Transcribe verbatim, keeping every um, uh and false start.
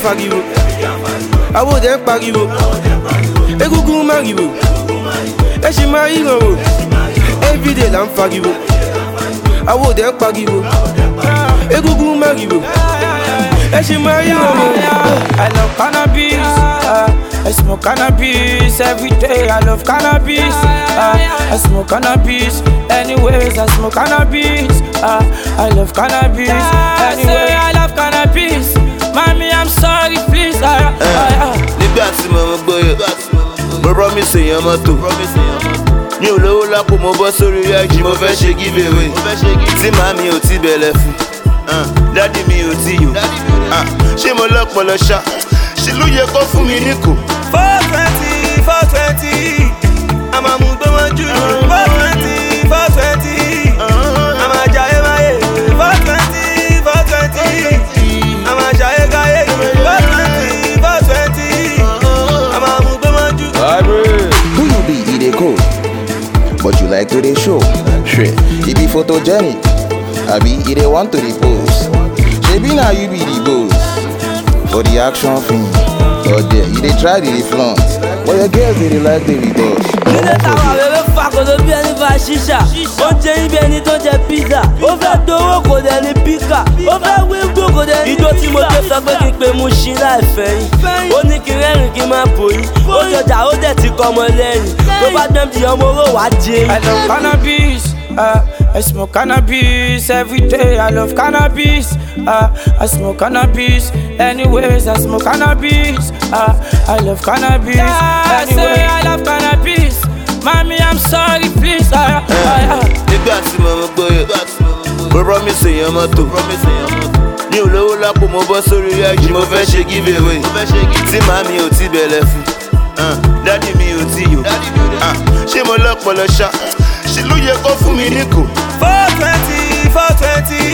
fariwo. Awo dem pariwo. Egungun mariwo. E ṣì máa ríran o. Everyday la ń fariwo. Awo dem pariwo. Egungun mariwo. E ṣì máa ríran o. I love cannabis. Uh, I smoke cannabis every day. I love cannabis. Uh, I smoke cannabis. Anyways, I smoke cannabis. Uh, I love cannabis. Anyway, I love cannabis. Mommy, I'm sorry, please. Uh, uh, uh. Nígbà tí mo gbọ́ yẹ, mo promise èèyàn mọ́tò. Mi ò lówó lápò, mo bọ́ sórí yájí, mo fẹ́ ṣe give away. Tí màmí ò tí bẹ̀lẹ̀ fún, dádì mi ò tí yò. Ṣé mo lọ́pọ̀lọ́ ṣá? Ṣé ló yẹ kó fún mi níkò? four twenty, four twenty. I'm a move on you. four twenty, four twenty. I'm a jaye maye. four twenty, four twenty. I'm a jaye gaye. four twenty, four twenty. I'm a move on you. Who you be? It a cool, but you like to the show. Sure, it be photogenic. I be it a want to the pose. Maybe now you be the boss for the action film. Oh yeah, you dey try to flaunt, but your girls they like the boss. Ilé táwa wẹ́wẹ́ fa kò ló bí ẹni fa ṣíṣà. Ó jẹ ibi ẹni tó jẹ pizza. Ó fẹ́ dowó kò dẹ̀ ní píkà. Ó fẹ́ wíńdò kò dẹ̀ ní. Ìjọ tí mo ké sọ pé kí n pe mu ṣí láìfẹ́ yín. Ó ní kí n rẹ́rìn kí n máa bò yín. Ó jọjà ó dẹ̀ ti kọ́ ọmọ lẹ́yìn. Tó bá dẹ́m di ọmọ owó wá jẹ. I love cannabis. Uh, I smoke cannabis every day. I love cannabis. Uh, I smoke cannabis. Anyways, I smoke cannabis. Uh, I love cannabis. Yeah, anyway, I love cannabis. Mommy, I'm sorry, please. Uh, uh, uh. Nígbà tí mo gbọ́ yẹ, mo promise èèyàn mọ́tò. Mi ò lówó lápò, mo bọ́ sórí yájí, mo fẹ́ ṣe give away. Tí màmí ò tí bẹ̀lẹ̀ fún, dádì mi ò tí yò. Ṣé mo lọ́pọ̀lọ́ ṣá? Ṣé ló yẹ kó fún mi níkò? four twenty, four twenty.